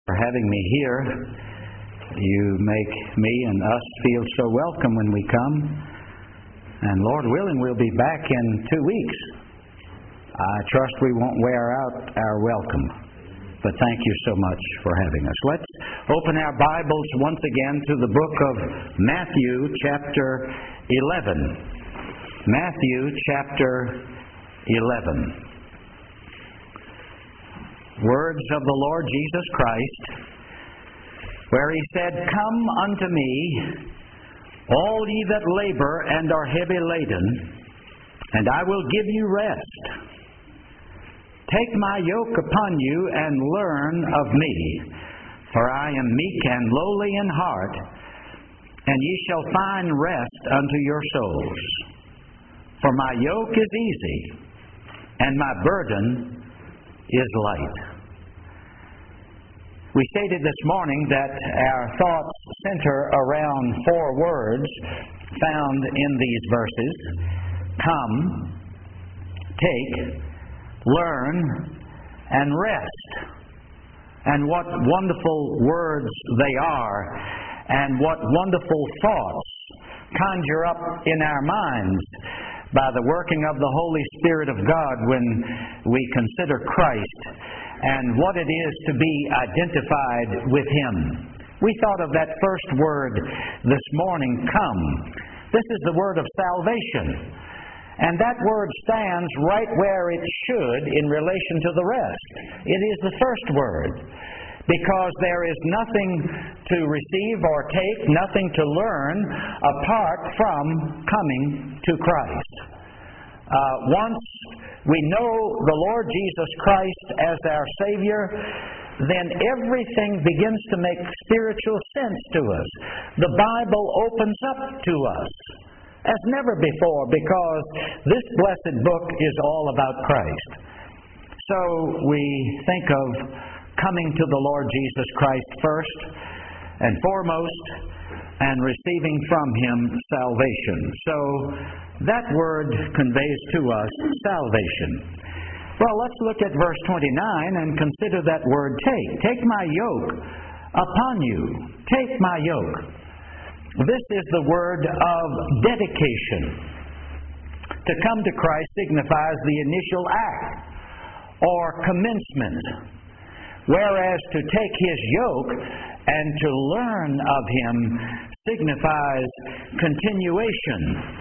for having me here. You make me and us feel so welcome when we come. And Lord willing, we'll be back in 2 weeks. I trust we won't wear out our welcome. But thank you so much for having us. Let's open our Bibles once again to the book of Matthew, chapter 11. Matthew, chapter 11. Words of the Lord Jesus Christ, where He said, "Come unto me, all ye that labor and are heavy laden, and I will give you rest. Take my yoke upon you and learn of me, for I am meek and lowly in heart, and ye shall find rest unto your souls. For my yoke is easy, and my burden is light." We stated this morning that our thoughts center around 4 words found in these verses: come, take, learn, and rest. And what wonderful words they are, and what wonderful thoughts conjure up in our minds by the working of the Holy Spirit of God when we consider Christ and what it is to be identified with Him. We thought of that first word this morning, come. This is the word of salvation. And that word stands right where it should in relation to the rest. It is the first word, because there is nothing to receive or take, nothing to learn apart from coming to Christ. Once we know the Lord Jesus Christ as our Savior, then everything begins to make spiritual sense to us. The Bible opens up to us as never before, because this blessed book is all about Christ. So we think of coming to the Lord Jesus Christ first and foremost, and receiving from Him salvation. So that word conveys to us salvation. Well, let's look at verse 29 and consider that word take. Take my yoke upon you. Take my yoke. This is the word of dedication. To come to Christ signifies the initial act or commencement, whereas to take His yoke and to learn of Him signifies continuation.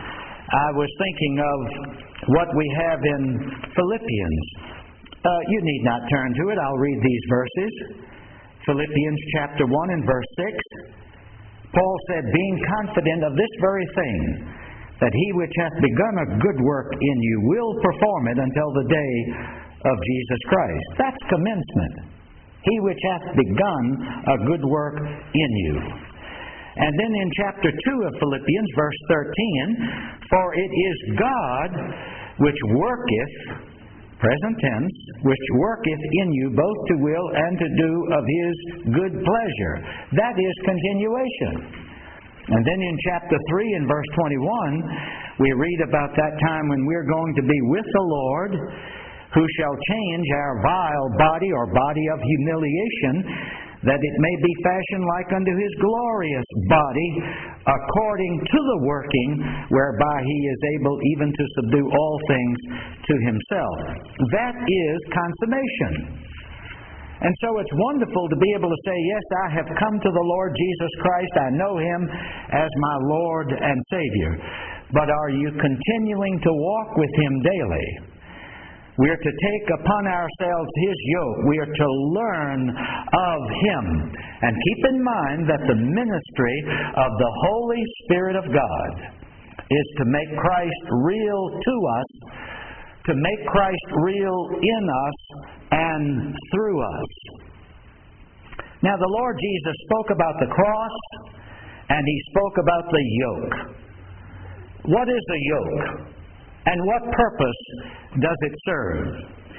I was thinking of what we have in Philippians. You need not turn to it. I'll read these verses. Philippians chapter 1 and verse 6. Paul said, "Being confident of this very thing, that He which hath begun a good work in you will perform it until the day of Jesus Christ." That's commencement. He which hath begun a good work in you. And then in chapter 2 of Philippians, verse 13, "For it is God which worketh," present tense, "which worketh in you both to will and to do of His good pleasure." That is continuation. And then in chapter 3 and verse 21, we read about that time when we're going to be with the Lord, who shall change our vile body or body of humiliation, that it may be fashioned like unto His glorious body, according to the working whereby He is able even to subdue all things to Himself. That is consummation. And so it's wonderful to be able to say, yes, I have come to the Lord Jesus Christ. I know Him as my Lord and Savior. But are you continuing to walk with Him daily? We are to take upon ourselves His yoke. We are to learn of Him. And keep in mind that the ministry of the Holy Spirit of God is to make Christ real to us, to make Christ real in us and through us. Now, the Lord Jesus spoke about the cross, and He spoke about the yoke. What is a yoke? And what purpose does it serve?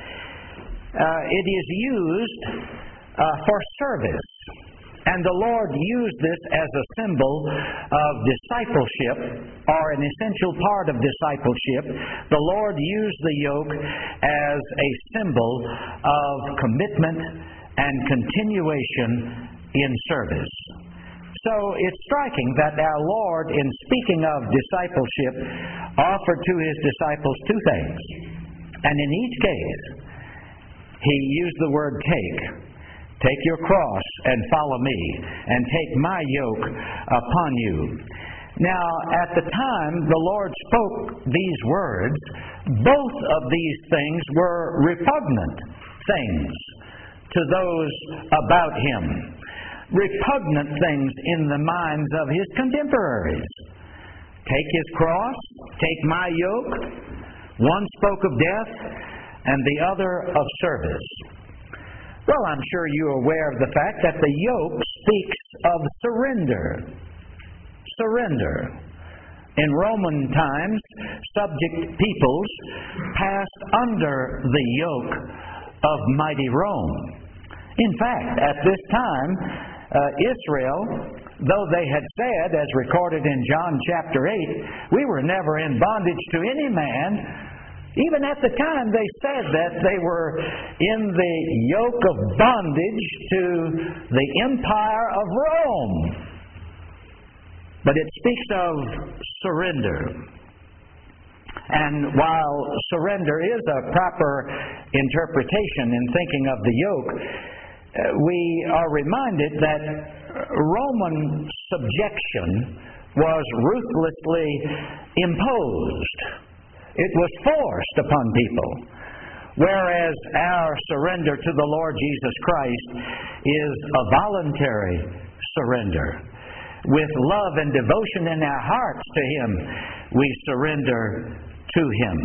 It is used for service. And the Lord used this as a symbol of discipleship, or an essential part of discipleship. The Lord used the yoke as a symbol of commitment and continuation in service. So it's striking that our Lord, in speaking of discipleship, offered to His disciples two things. And in each case, He used the word take. Take your cross and follow me, and take my yoke upon you. Now, at the time the Lord spoke these words, both of these things were repugnant things to those about Him. Repugnant things in the minds of His contemporaries. Take His cross, take my yoke. One spoke of death, and the other of service. Well, I'm sure you're aware of the fact that the yoke speaks of surrender. Surrender. In Roman times, subject peoples passed under the yoke of mighty Rome. In fact, at this time, Israel, though they had said, as recorded in John chapter 8, we were never in bondage to any man, even at the time they said that they were in the yoke of bondage to the empire of Rome. But it speaks of surrender. And while surrender is a proper interpretation in thinking of the yoke, we are reminded that Roman subjection was ruthlessly imposed. It was forced upon people. Whereas our surrender to the Lord Jesus Christ is a voluntary surrender. With love and devotion in our hearts to Him, we surrender to Him.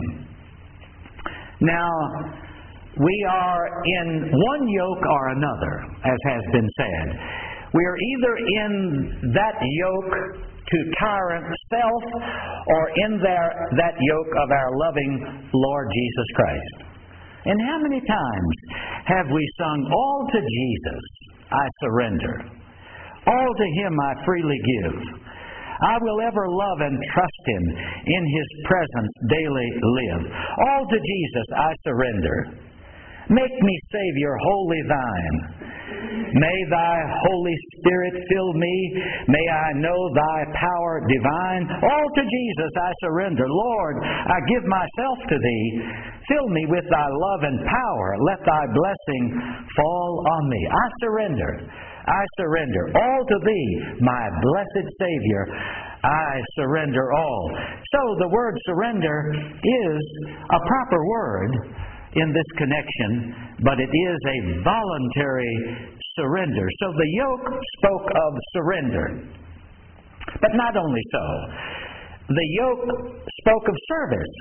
Now, we are in one yoke or another, as has been said. We are either in that yoke to tyrant self, or in that yoke of our loving Lord Jesus Christ. And how many times have we sung, all to Jesus I surrender, all to Him I freely give. I will ever love and trust Him, in His presence daily live. All to Jesus I surrender. Make me, Savior, wholly Thine. May Thy Holy Spirit fill me. May I know Thy power divine. All to Jesus I surrender. Lord, I give myself to Thee. Fill me with Thy love and power. Let Thy blessing fall on me. I surrender. I surrender. All to Thee, my blessed Savior. I surrender all. So the word surrender is a proper word in this connection, but it is a voluntary surrender. So the yoke spoke of surrender. But not only so, the yoke spoke of service.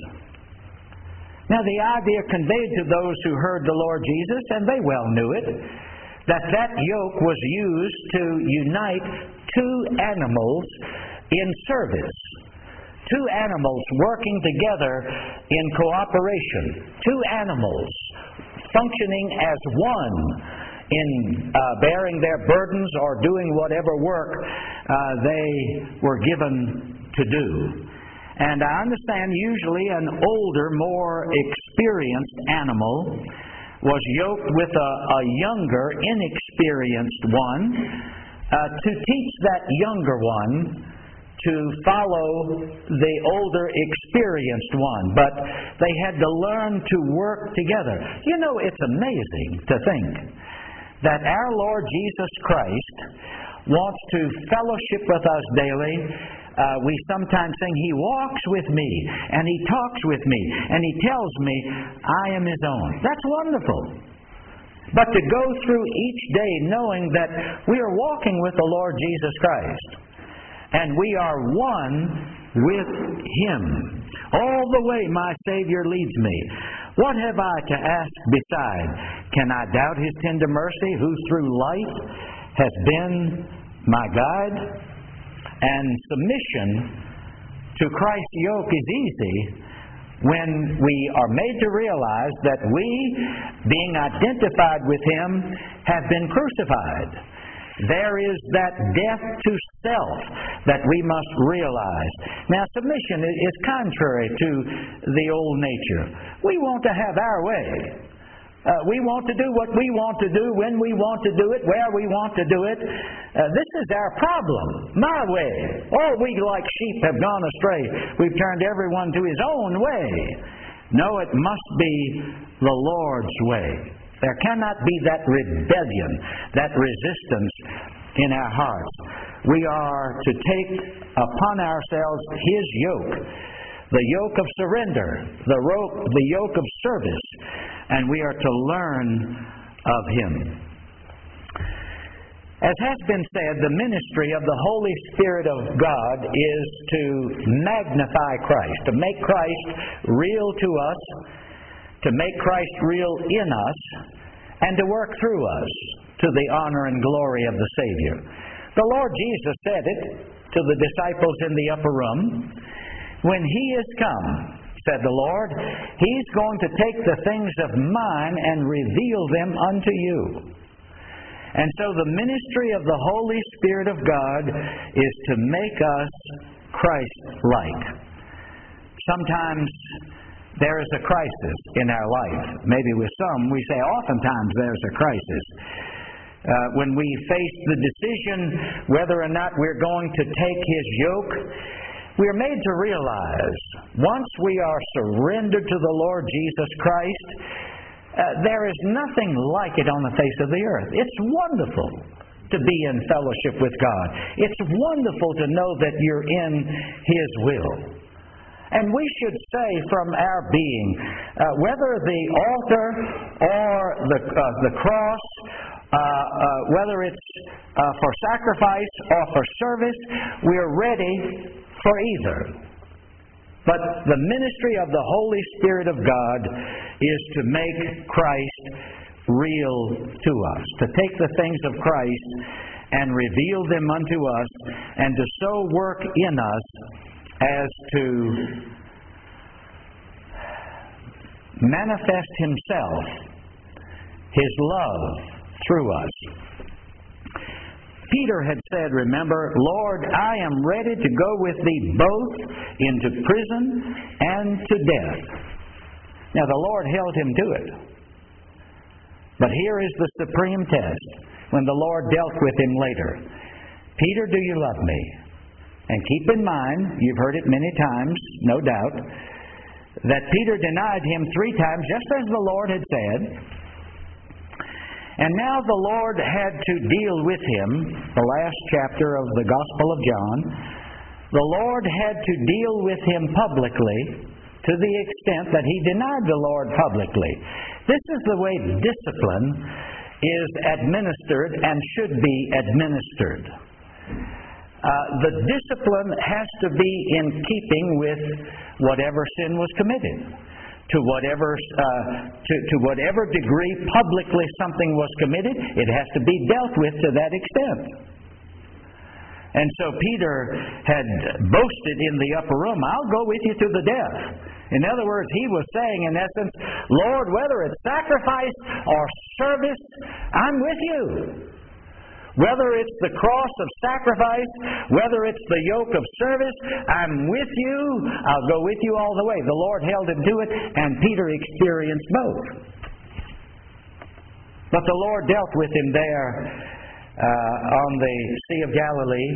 Now the idea conveyed to those who heard the Lord Jesus, and they well knew it, that yoke was used to unite two animals in service. Two animals working together in cooperation. Two animals functioning as one in bearing their burdens or doing whatever work they were given to do. And I understand usually an older, more experienced animal was yoked with a younger, inexperienced one to teach that younger one to follow the older, experienced one. But they had to learn to work together. You know, it's amazing to think that our Lord Jesus Christ wants to fellowship with us daily. We sometimes sing, He walks with me, and He talks with me, and He tells me I am His own. That's wonderful. But to go through each day knowing that we are walking with the Lord Jesus Christ, and we are one with Him. All the way my Savior leads me. What have I to ask beside? Can I doubt His tender mercy, who through life has been my guide? And submission to Christ's yoke is easy when we are made to realize that we, being identified with Him, have been crucified. There is that death to self that we must realize. Now, submission is contrary to the old nature. We want to have our way. We want to do what we want to do, when we want to do it, where we want to do it. This is our problem. My way. All we like sheep have gone astray. We've turned everyone to his own way. No, it must be the Lord's way. There cannot be that rebellion, that resistance in our hearts. We are to take upon ourselves his yoke, the yoke of surrender, the yoke of service, and we are to learn of him. As has been said, the ministry of the Holy Spirit of God is to magnify Christ, to make Christ real to us, to make Christ real in us, and to work through us to the honor and glory of the Savior. The Lord Jesus said it to the disciples in the upper room. When he is come, said the Lord, he's going to take the things of mine and reveal them unto you. And so the ministry of the Holy Spirit of God is to make us Christ-like. Sometimes there is a crisis in our life. Maybe with some, we say oftentimes there's a crisis. When we face the decision whether or not we're going to take his yoke, we are made to realize once we are surrendered to the Lord Jesus Christ, there is nothing like it on the face of the earth. It's wonderful to be in fellowship with God. It's wonderful to know that you're in his will. And we should say from our being, whether the altar or the cross, whether it's for sacrifice or for service, we're ready for either. But the ministry of the Holy Spirit of God is to make Christ real to us, to take the things of Christ and reveal them unto us, and to so work in us as to manifest himself, his love, through us. Peter had said, remember, Lord, I am ready to go with thee both into prison and to death. Now the Lord held him to it. But here is the supreme test when the Lord dealt with him later. Peter, do you love me? And keep in mind, you've heard it many times, no doubt, that Peter denied him 3 times, just as the Lord had said. And now the Lord had to deal with him, the last chapter of the Gospel of John. The Lord had to deal with him publicly to the extent that he denied the Lord publicly. This is the way discipline is administered and should be administered. The discipline has to be in keeping with whatever sin was committed. To whatever degree publicly something was committed, it has to be dealt with to that extent. And so Peter had boasted in the upper room, I'll go with you to the death. In other words, he was saying, in essence, Lord, whether it's sacrifice or service, I'm with you. Whether it's the cross of sacrifice, whether it's the yoke of service, I'm with you. I'll go with you all the way. The Lord held him to it, and Peter experienced both. But the Lord dealt with him there on the Sea of Galilee.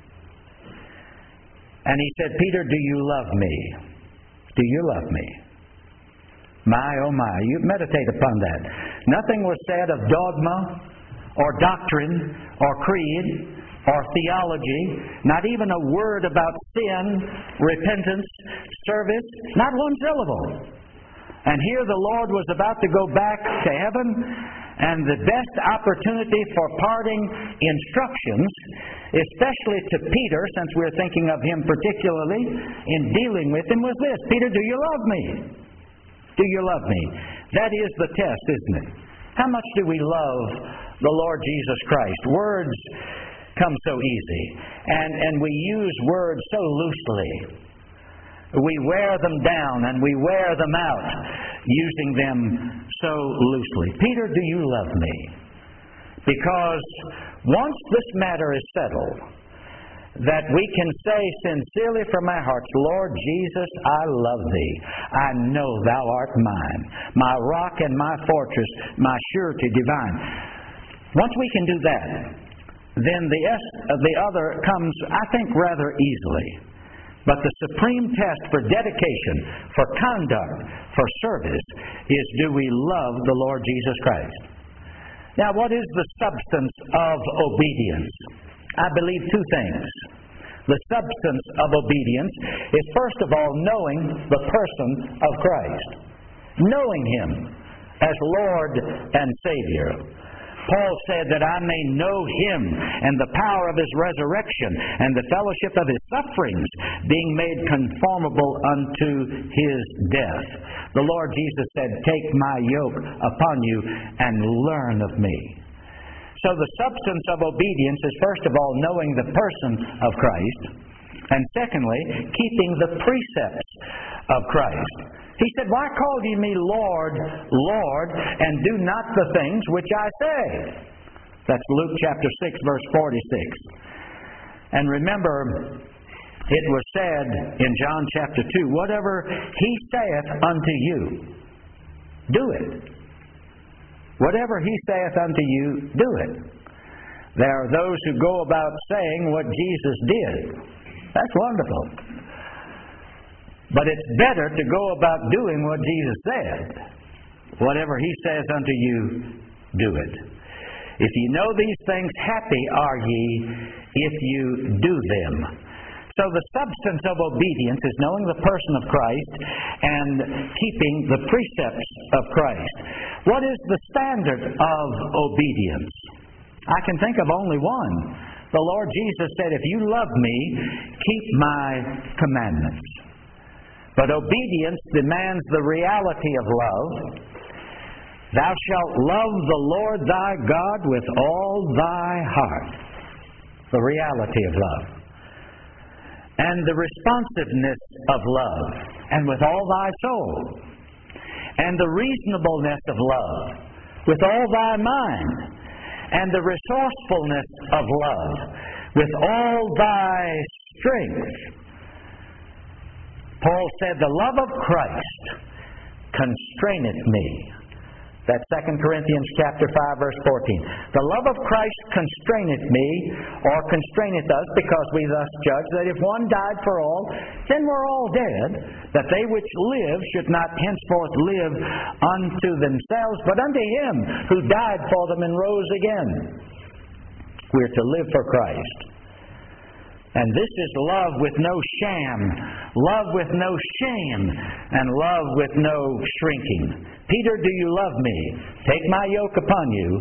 And he said, Peter, do you love me? Do you love me? My, oh my. You meditate upon that. Nothing was said of dogma or doctrine, or creed, or theology, not even a word about sin, repentance, service, not one syllable. And here the Lord was about to go back to heaven, and the best opportunity for parting instructions, especially to Peter, since we're thinking of him particularly in dealing with him, was this: Peter, do you love me? Do you love me? That is the test, isn't it? How much do we love the Lord Jesus Christ? Words come so easy, and we use words so loosely. We wear them down and we wear them out, using them so loosely. Peter, do you love me? Because once this matter is settled, that we can say sincerely from our hearts, Lord Jesus, I love Thee. I know Thou art mine, my rock and my fortress, my surety divine. Once we can do that, then the other comes, I think, rather easily. But the supreme test for dedication, for conduct, for service is, do we love the Lord Jesus Christ? Now, what is the substance of obedience? I believe two things. The substance of obedience is, first of all, knowing the person of Christ. Knowing Him as Lord and Savior. Paul said that I may know Him and the power of His resurrection and the fellowship of His sufferings, being made conformable unto His death. The Lord Jesus said, take my yoke upon you and learn of me. So the substance of obedience is, first of all, knowing the person of Christ, and secondly, keeping the precepts of Christ. He said, why call ye me Lord, Lord, and do not the things which I say? That's Luke chapter 6, verse 46. And remember, it was said in John chapter 2, whatever He saith unto you, do it. Whatever He saith unto you, do it. There are those who go about saying what Jesus did. That's wonderful. But it's better to go about doing what Jesus said. Whatever He says unto you, do it. If ye know these things, happy are ye if you do them. So the substance of obedience is knowing the person of Christ and keeping the precepts of Christ. What is the standard of obedience? I can think of only one. The Lord Jesus said, if you love me, keep my commandments. But obedience demands the reality of love. Thou shalt love the Lord thy God with all thy heart. The reality of love. And the responsiveness of love. And with all thy soul. And the reasonableness of love. With all thy mind. And the resourcefulness of love. With all thy strength. Paul said, the love of Christ constraineth me. That's 2 Corinthians chapter 5, verse 14. The love of Christ constraineth me, or constraineth us, because we thus judge that if one died for all, then we're all dead, that they which live should not henceforth live unto themselves, but unto Him who died for them and rose again. We're to live for Christ. And this is love with no sham, love with no shame, and love with no shrinking. Peter, do you love me? Take my yoke upon you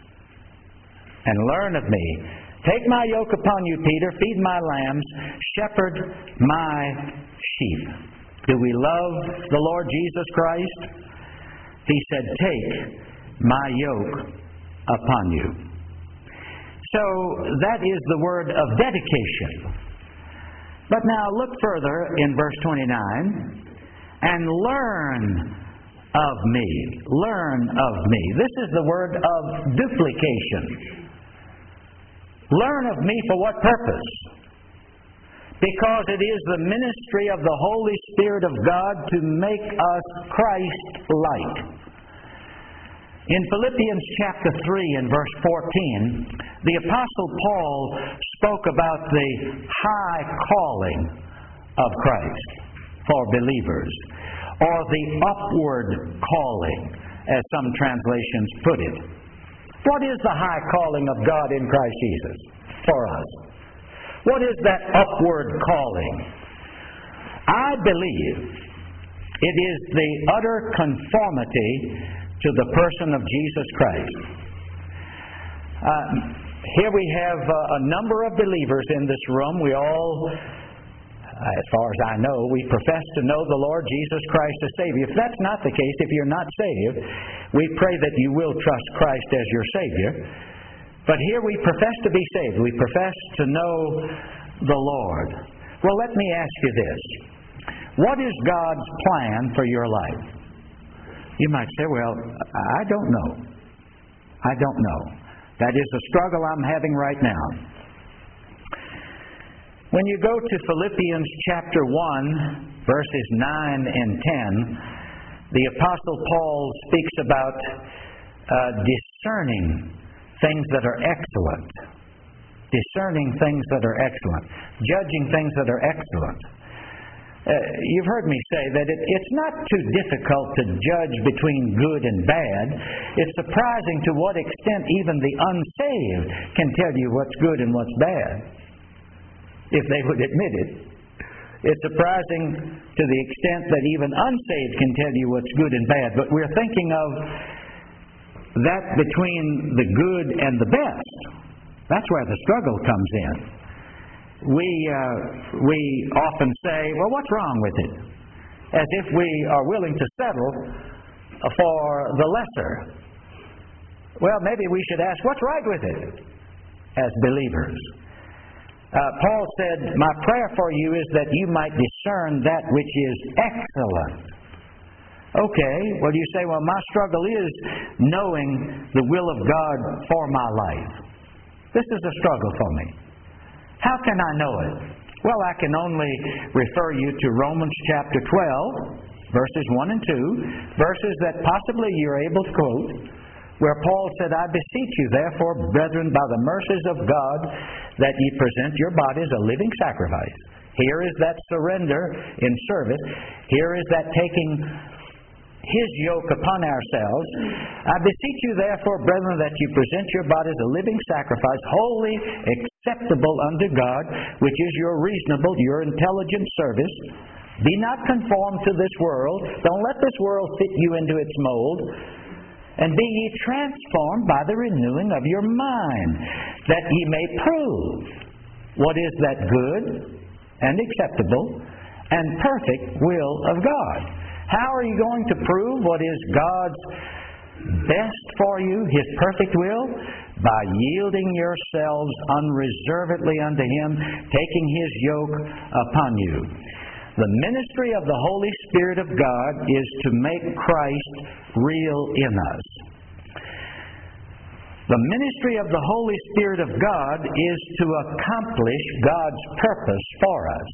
and learn of me. Take my yoke upon you, Peter. Feed my lambs. Shepherd my sheep. Do we love the Lord Jesus Christ? He said, take my yoke upon you. So that is the word of dedication. But now look further in verse 29. And learn of me. Learn of me. This is the word of duplication. Learn of me for what purpose? Because it is the ministry of the Holy Spirit of God to make us Christ-like. In Philippians chapter 3 and verse 14, the Apostle Paul spoke about the high calling of Christ for believers, or the upward calling, as some translations put it. What is the high calling of God in Christ Jesus for us? What is that upward calling? I believe it is the utter conformity to the person of Jesus Christ. Here we have a number of believers in this room. We all, as far as I know, we profess to know the Lord Jesus Christ as Savior. If that's not the case, if you're not saved, we pray that you will trust Christ as your Savior. But here we profess to be saved. We profess to know the Lord. Well, let me ask you this. What is God's plan for your life? You might say, well, I don't know. I don't know. That is the struggle I'm having right now. When you go to Philippians chapter 1, verses 9 and 10, the Apostle Paul speaks about discerning things that are excellent. Discerning things that are excellent. Judging things that are excellent. You've heard me say that it's not too difficult to judge between good and bad. It's surprising to what extent even the unsaved can tell you what's good and what's bad, if they would admit it. It's surprising to the extent that even unsaved can tell you what's good and bad. But we're thinking of that between the good and the best. That's where the struggle comes in. We often say, well, what's wrong with it? As if we are willing to settle for the lesser. Well, maybe we should ask, what's right with it as believers? Paul said, my prayer for you is that you might discern that which is excellent. Okay, well you say, well, my struggle is knowing the will of God for my life. This is a struggle for me. How can I know it? Well, I can only refer you to Romans chapter 12, verses 1 and 2, verses that possibly you're able to quote, where Paul said, I beseech you, therefore, brethren, by the mercies of God, that ye present your bodies a living sacrifice. Here is that surrender in service. Here is that taking His yoke upon ourselves. I beseech you, therefore, brethren, that you present your bodies a living sacrifice, holy, acceptable unto God, which is your reasonable, your intelligent service. Be not conformed to this world. Don't let this world fit you into its mold. And be ye transformed by the renewing of your mind, that ye may prove what is that good and acceptable and perfect will of God. How are you going to prove what is God's best for you, His perfect will? By yielding yourselves unreservedly unto Him, taking His yoke upon you. The ministry of the Holy Spirit of God is to make Christ real in us. The ministry of the Holy Spirit of God is to accomplish God's purpose for us.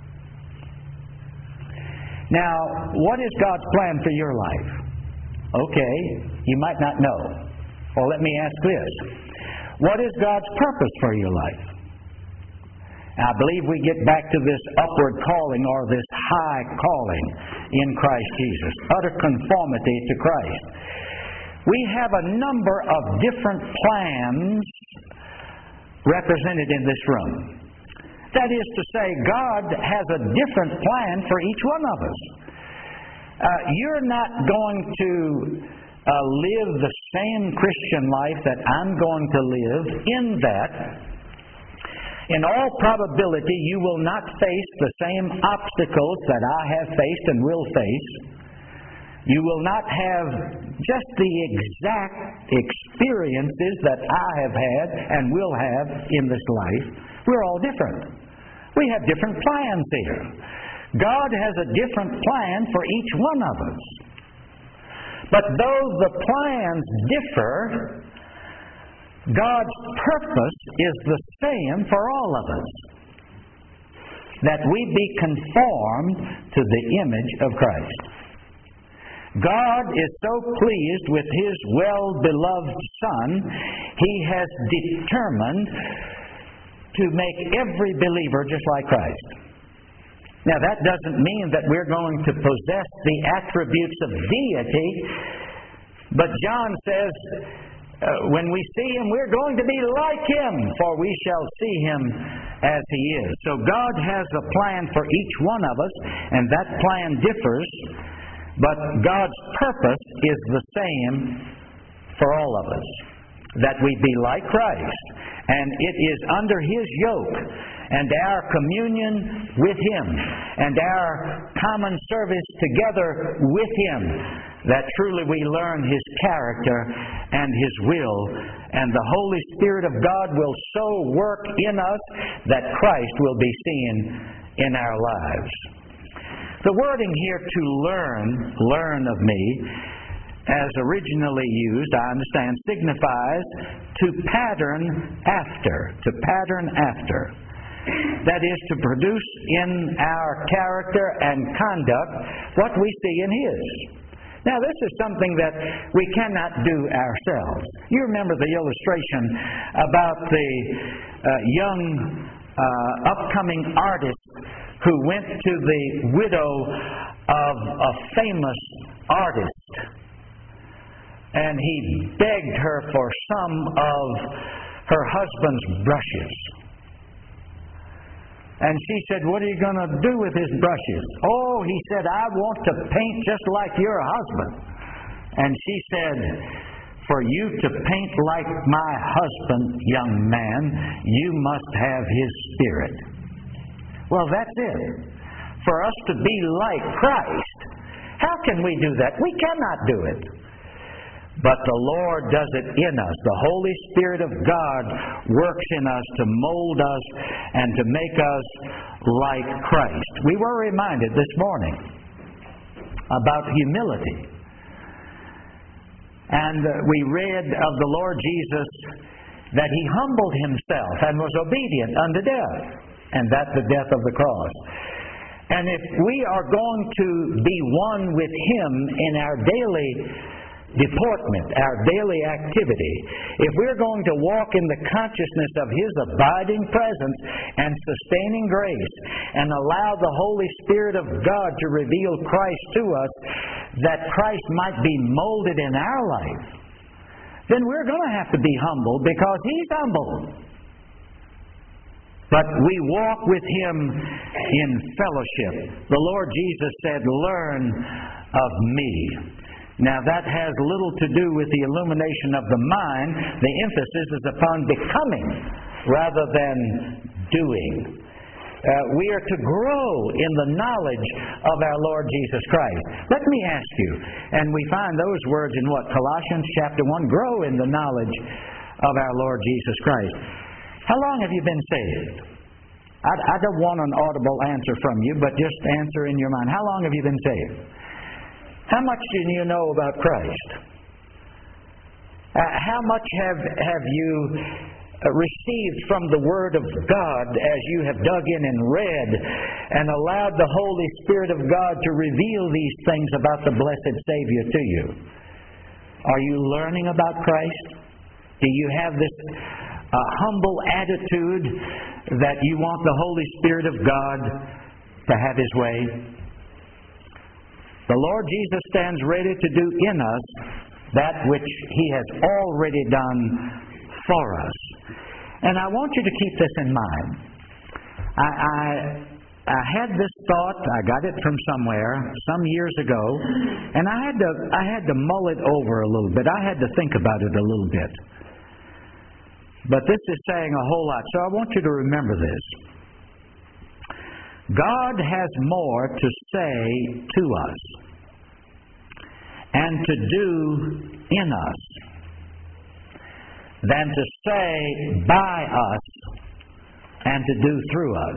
Now, what is God's plan for your life? Okay, you might not know. Well, let me ask this. What is God's purpose for your life? I believe we get back to this upward calling or this high calling in Christ Jesus. Utter conformity to Christ. We have a number of different plans represented in this room. That is to say, God has a different plan for each one of us. You're not going to live the same Christian life that I'm going to live, in that, in all probability, you will not face the same obstacles that I have faced and will face. You will not have just the exact experiences that I have had and will have in this life. We're all different. We have different plans here. God has a different plan for each one of us. But though the plans differ, God's purpose is the same for all of us. That we be conformed to the image of Christ. God is so pleased with His well-beloved Son, He has determined to make every believer just like Christ. Now, that doesn't mean that we're going to possess the attributes of deity, but John says, when we see Him, we're going to be like Him, for we shall see Him as He is. So God has a plan for each one of us, and that plan differs, but God's purpose is the same for all of us. That we be like Christ. And it is under His yoke and our communion with Him and our common service together with Him that truly we learn His character and His will, and the Holy Spirit of God will so work in us that Christ will be seen in our lives. The wording here, to learn of me, as originally used, I understand, signifies to pattern after. To pattern after. That is, to produce in our character and conduct what we see in His. Now, this is something that we cannot do ourselves. You remember the illustration about the young upcoming artist who went to the widow of a famous artist, and he begged her for some of her husband's brushes. And she said, "What are you going to do with his brushes?" "Oh," he said, "I want to paint just like your husband." And she said, "For you to paint like my husband, young man, you must have his spirit." Well, that's it. For us to be like Christ, how can we do that? We cannot do it. But the Lord does it in us. The Holy Spirit of God works in us to mold us and to make us like Christ. We were reminded this morning about humility. And we read of the Lord Jesus that He humbled Himself and was obedient unto death, and that the death of the cross. And if we are going to be one with Him in our daily deportment, our daily activity, if we're going to walk in the consciousness of His abiding presence and sustaining grace, and allow the Holy Spirit of God to reveal Christ to us, that Christ might be molded in our life, then we're going to have to be humble, because He's humble. But we walk with Him in fellowship. The Lord Jesus said, "Learn of me." Now, that has little to do with the illumination of the mind. The emphasis is upon becoming rather than doing. We are to grow in the knowledge of our Lord Jesus Christ. Let me ask you, and we find those words in what? Colossians chapter 1, grow in the knowledge of our Lord Jesus Christ. How long have you been saved? I don't want an audible answer from you, but just answer in your mind. How long have you been saved? How much do you know about Christ? How much have you received from the Word of God as you have dug in and read and allowed the Holy Spirit of God to reveal these things about the blessed Savior to you? Are you learning about Christ? Do you have this humble attitude that you want the Holy Spirit of God to have His way? The Lord Jesus stands ready to do in us that which He has already done for us. And I want you to keep this in mind. I had this thought, I got it from somewhere, some years ago, and I had to mull it over a little bit. I had to think about it a little bit. But this is saying a whole lot, so I want you to remember this. God has more to say to us and to do in us than to say by us and to do through us.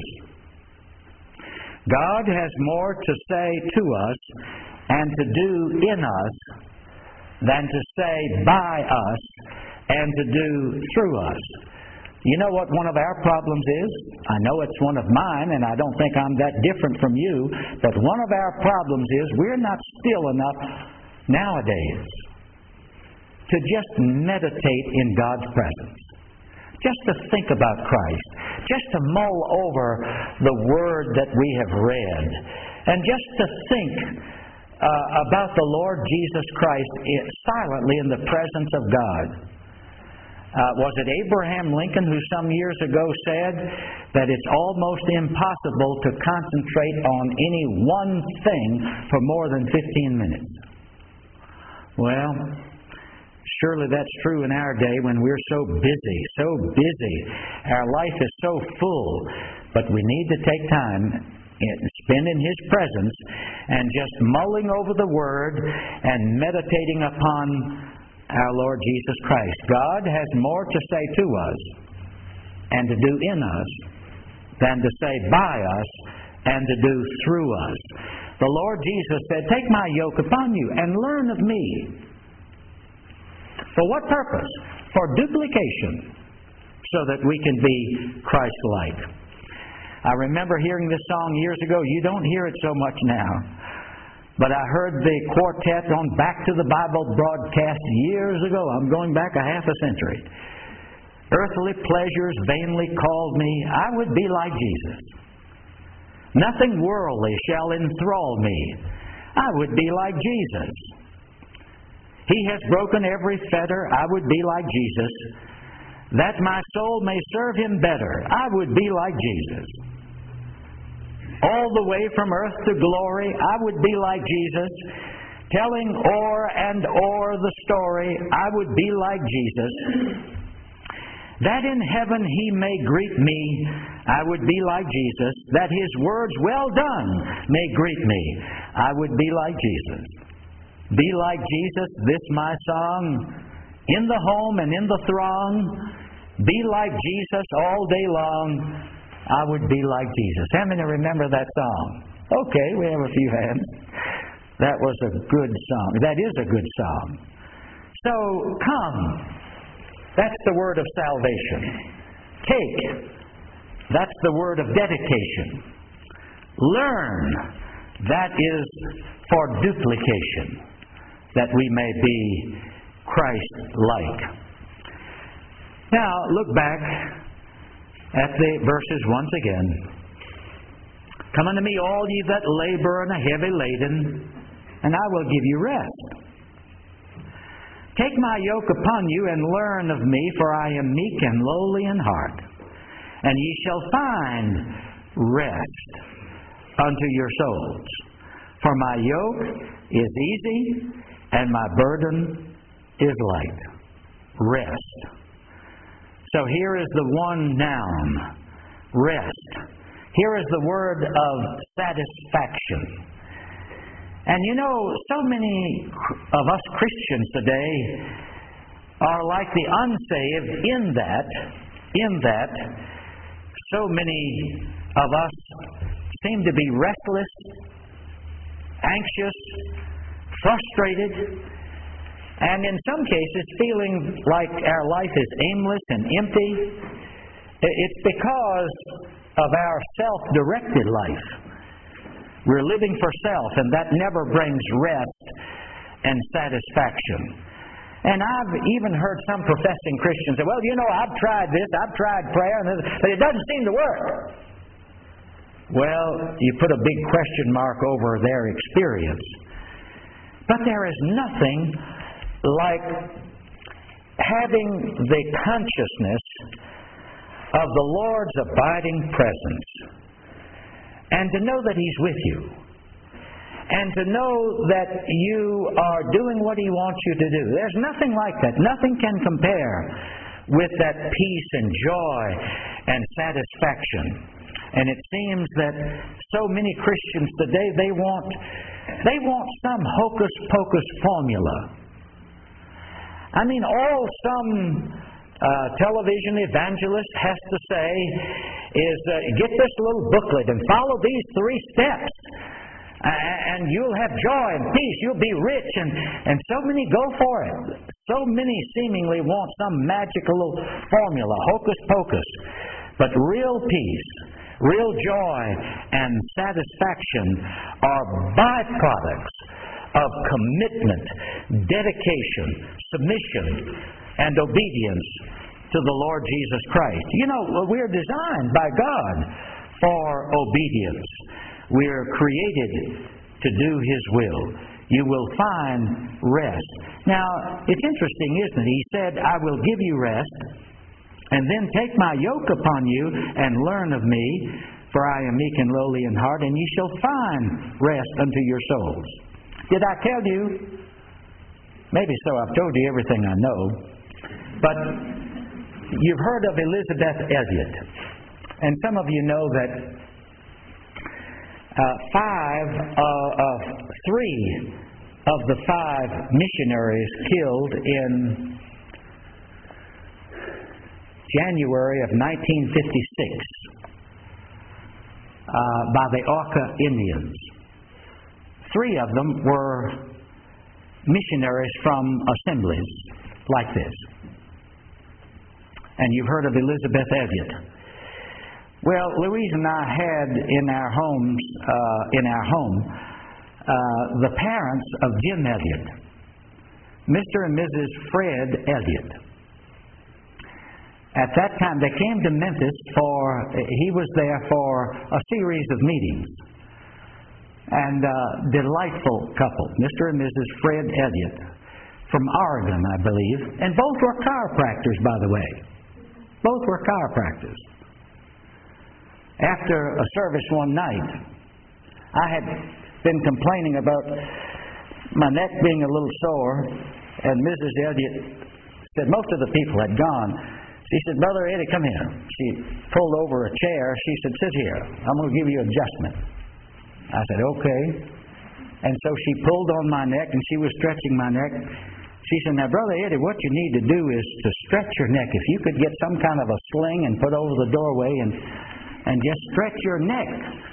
God has more to say to us and to do in us than to say by us and to do through us. You know what one of our problems is? I know it's one of mine, and I don't think I'm that different from you, but one of our problems is we're not still enough nowadays to just meditate in God's presence, just to think about Christ, just to mull over the Word that we have read, and just to think about the Lord Jesus Christ silently in the presence of God. Was it Abraham Lincoln who some years ago said that it's almost impossible to concentrate on any one thing for more than 15 minutes? Well, surely that's true in our day when we're so busy. Our life is so full. But we need to take time and spend in His presence and just mulling over the Word and meditating upon our Lord Jesus Christ. God has more to say to us and to do in us than to say by us and to do through us. The Lord Jesus said, "Take my yoke upon you and learn of me." For what purpose? For duplication, so that we can be Christ-like. I remember hearing this song years ago. You don't hear it so much now. But I heard the quartet on Back to the Bible broadcast years ago. I'm going back a half a century. Earthly pleasures vainly called me. I would be like Jesus. Nothing worldly shall enthrall me. I would be like Jesus. He has broken every fetter. I would be like Jesus. That my soul may serve Him better. I would be like Jesus. All the way from earth to glory, I would be like Jesus. Telling o'er and o'er the story, I would be like Jesus. That in heaven He may greet me, I would be like Jesus. That His words, well done, may greet me, I would be like Jesus. Be like Jesus, this my song, in the home and in the throng. Be like Jesus all day long, I would be like Jesus. How many remember that song? Okay, we have a few hands. That was a good song. That is a good song. So, come. That's the word of salvation. Take. That's the word of dedication. Learn. That is for duplication, that we may be Christ-like. Now, look back at the verses once again. Come unto me, all ye that labor and are heavy laden, and I will give you rest. Take my yoke upon you and learn of me, for I am meek and lowly in heart, and ye shall find rest unto your souls. For my yoke is easy, and my burden is light. Rest. So here is the one noun, rest. Here is the word of satisfaction. And you know, so many of us Christians today are like the unsaved in that so many of us seem to be restless, anxious, frustrated, and in some cases feeling like our life is aimless and empty. It's because of our self-directed life. We're living for self, and that never brings rest and satisfaction. And I've even heard some professing Christians say, well, you know, I've tried this, I've tried prayer, but it doesn't seem to work. Well, you put a big question mark over their experience. But there is nothing like having the consciousness of the Lord's abiding presence, and to know that He's with you, and to know that you are doing what He wants you to do. There's nothing like that. Nothing can compare with that peace and joy and satisfaction. And it seems that so many Christians today, they want some hocus-pocus formula. I mean, all some television evangelist has to say is, get this little booklet and follow these 3 steps, and you'll have joy and peace, you'll be rich, and so many go for it. So many seemingly want some magical formula, hocus pocus. But real peace, real joy, and satisfaction are byproducts of commitment, dedication, submission, and obedience to the Lord Jesus Christ. You know, we're designed by God for obedience. We're created to do His will. You will find rest. Now, it's interesting, isn't it? He said, I will give you rest, and then take my yoke upon you and learn of me, for I am meek and lowly in heart, and ye shall find rest unto your souls. Did I tell you? Maybe so. I've told you everything I know. But you've heard of Elizabeth Elliot. And some of you know that 3 of the 5 missionaries killed in January of 1956 by the Auca Indians. 3 of them were missionaries from assemblies like this. And you've heard of Elizabeth Elliot. Well, Louise and I had in our home, the parents of Jim Elliott, Mr. and Mrs. Fred Elliott. At that time, they came to Memphis he was there for a series of meetings. And delightful couple, Mr. and Mrs. Fred Elliott, from Oregon, I believe. And both were chiropractors, by the way. Both were chiropractors. After a service one night, I had been complaining about my neck being a little sore, and Mrs. Elliott said most of the people had gone. She said, "Brother Eddie, come here." She pulled over a chair. She said, "Sit here. I'm going to give you adjustment." I said, "Okay." And so she pulled on my neck, and she was stretching my neck. She said, "Now, Brother Eddie, what you need to do is to stretch your neck. If you could get some kind of a sling and put over the doorway and just stretch your neck."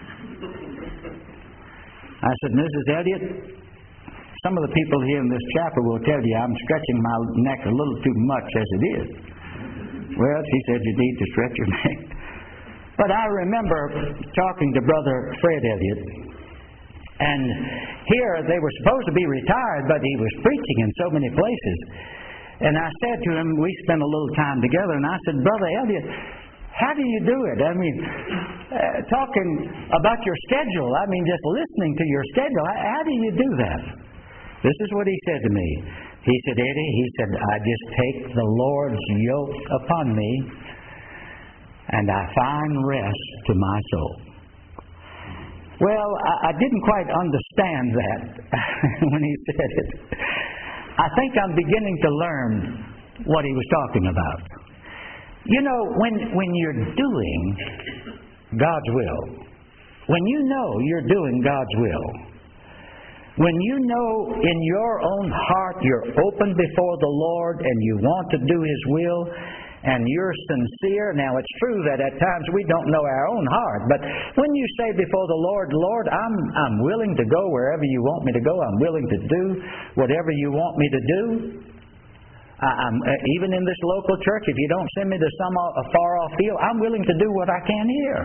I said, "Mrs. Elliott, some of the people here in this chapel will tell you I'm stretching my neck a little too much as it is." Well, she said, "You need to stretch your neck." But I remember talking to Brother Fred Elliott, and here they were supposed to be retired, but he was preaching in so many places. And I said to him, we spent a little time together, and I said, "Brother Elliott, how do you do it? I mean, talking about your schedule, I mean, just listening to your schedule, how do you do that?" This is what he said to me. He said, "Eddie," he said, "I just take the Lord's yoke upon me, and I find rest to my soul." Well, I didn't quite understand that when he said it. I think I'm beginning to learn what he was talking about. You know, when you're doing God's will, when you know you're doing God's will, when you know in your own heart you're open before the Lord and you want to do His will, and you're sincere. Now, it's true that at times we don't know our own heart, but when you say before the Lord, "Lord, I'm willing to go wherever you want me to go. I'm willing to do whatever you want me to do. Even in this local church, if you don't send me to some far-off field, I'm willing to do what I can here."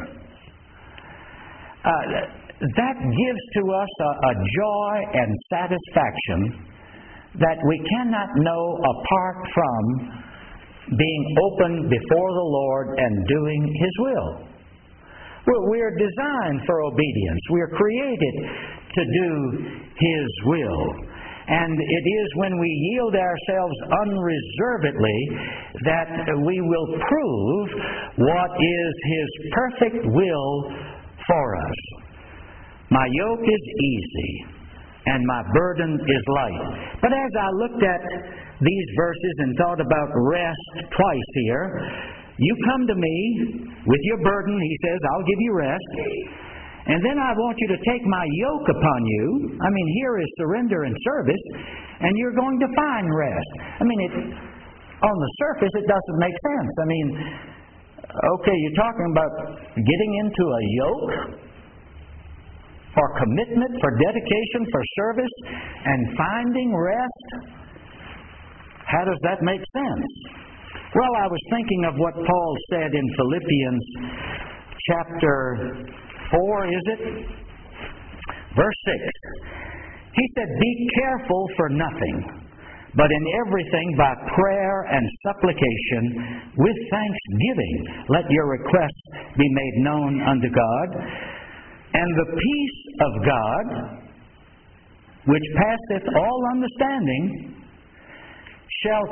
That gives to us a joy and satisfaction that we cannot know apart from being open before the Lord and doing His will. We're designed for obedience. We're created to do His will. And it is when we yield ourselves unreservedly that we will prove what is His perfect will for us. "My yoke is easy, and my burden is light." But as I looked at these verses and thought about rest twice here, "You come to me with your burden," he says, "I'll give you rest. And then I want you to take my yoke upon you." I mean, here is surrender and service, and you're going to find rest. I mean, on the surface, it doesn't make sense. I mean, okay, you're talking about getting into a yoke for commitment, for dedication, for service, and finding rest. How does that make sense? Well, I was thinking of what Paul said in Philippians chapter 4, is it? Verse 6. He said, "Be careful for nothing, but in everything by prayer and supplication with thanksgiving let your requests be made known unto God. And the peace of God, which passeth all understanding, shall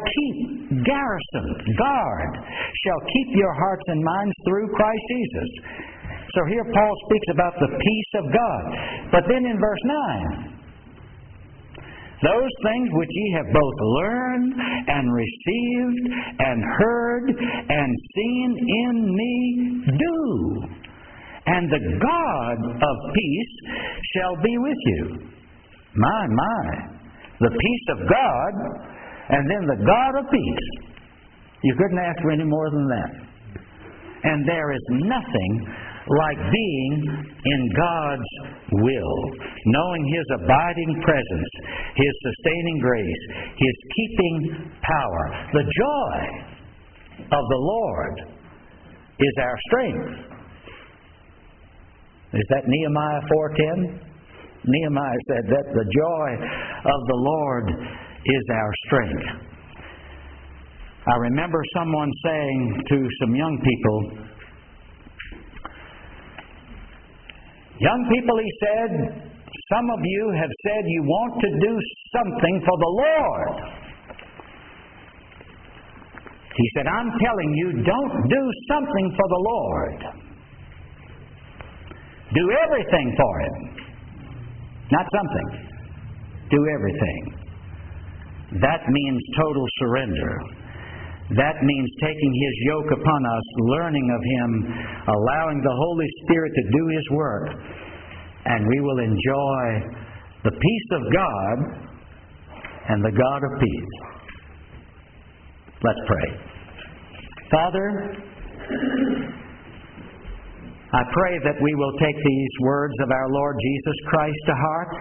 shall keep your hearts and minds through Christ Jesus." So here Paul speaks about the peace of God. But then in verse 9, "Those things which ye have both learned and received and heard and seen in me do, and the God of peace shall be with you." My, the peace of God, and then the God of peace. You couldn't ask for any more than that. And there is nothing like being in God's will, knowing His abiding presence, His sustaining grace, His keeping power. The joy of the Lord is our strength. Is that Nehemiah 4:10? Nehemiah said that the joy of the Lord is our strength. I remember someone saying to some young people, "Young people," he said, "some of you have said you want to do something for the Lord." He said, "I'm telling you, don't do something for the Lord. Do everything for Him. Not something. Do everything." That means total surrender. That means taking His yoke upon us, learning of Him, allowing the Holy Spirit to do His work, and we will enjoy the peace of God and the God of peace. Let's pray. Father, I pray that we will take these words of our Lord Jesus Christ to heart.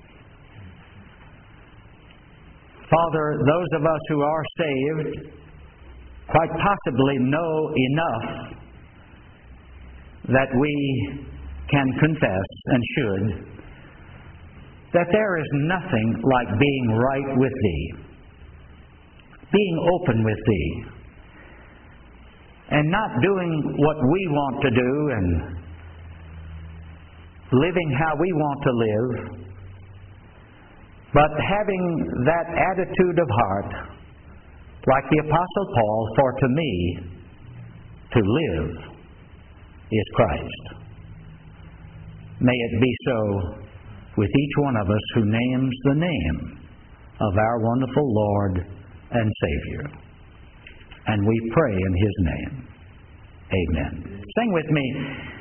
Father, those of us who are saved quite possibly know enough that we can confess and should that there is nothing like being right with Thee, being open with Thee, and not doing what we want to do and living how we want to live, but having that attitude of heart, like the Apostle Paul, "For to me to live is Christ." May it be so with each one of us who names the name of our wonderful Lord and Savior. And we pray in His name. Amen. Sing with me.